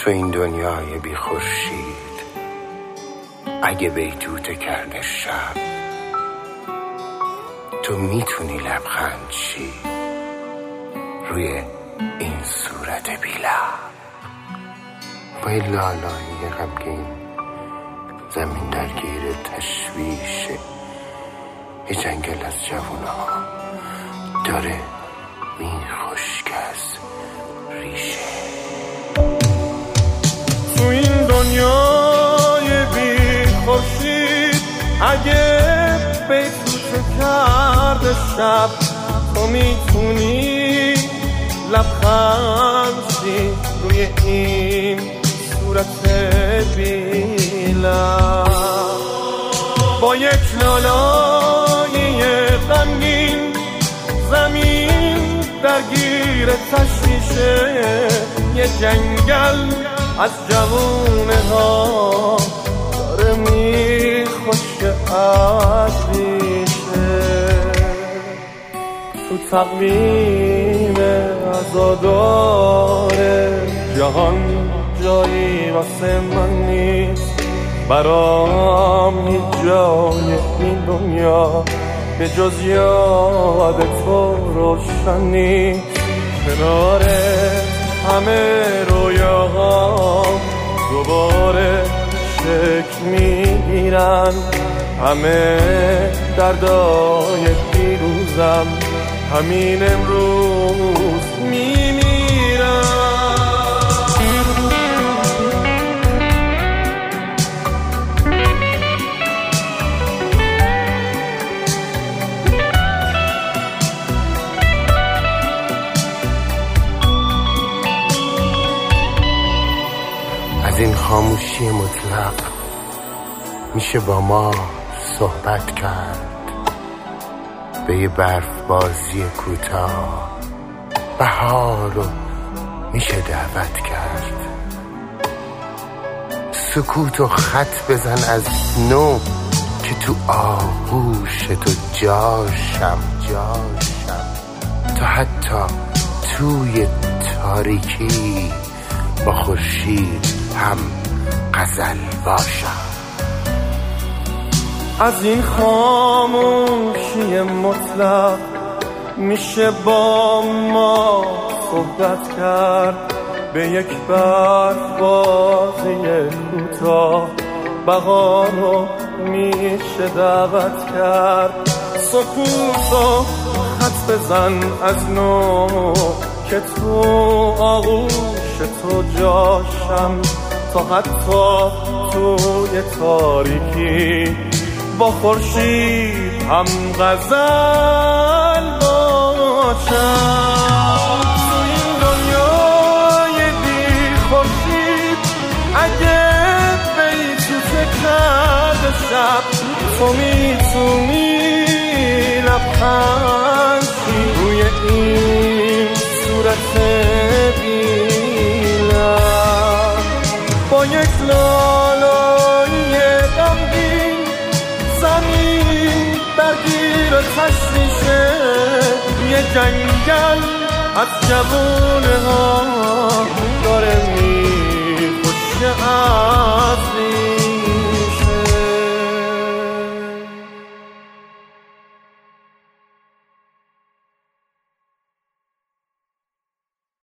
تو این دنیای بی خورشید اگه بیتوته کرده شب، تو میتونی لبخند شی روی این صورت بی لب. با این لالایی غمگین زمین درگیر تشویشه، یه جنگل از جوونا داره میخشک از ریشه. تو این دنیای بی خورشید اگه بیتوته کرده شب، تو میتونی لبخند شی روی این صورت بی لب. با یک لالایی غمگین زمین درگیر تشویشه، یه جنگل از جوونه ها داره میخشک از ریشه. تو تقویم عزادار جهان جایی واسه من نیست، برام هیچ جای این دنیا به جز یاد تو روشن نیست. کنار همه رویاها دوباره شکل میگیرن، همه دردای دیروزم همین امروز میمیرن. از این خاموشی مطلق میشه با ما صحبت کرد، به یه برف بازی کوتاه بهار رو میشه دعوت کرد. سکوت و خط بزن از نو که تو آغوش تو جاشم، تا حتی توی تاریکی با خورشید هم غزل باشم. از این خاموشی مطلق میشه با ما صحبت کرد، به یک برف بازی کوتاه بهار رو میشه دعوت کرد. سکوت و خط بزن از نو که تو آغوش تو جاشم، تا حتی توی تاریکی با خورشید هم غزل باشم. تو این دنیای بی خورشید اگه بیتوته کرده شب، تو میتونی لبخند شی روی این صورت بی لب. با یک لالایی غمگین زمین درگیر تشویشه، یه جنگل از جوونه ها داره میخشک از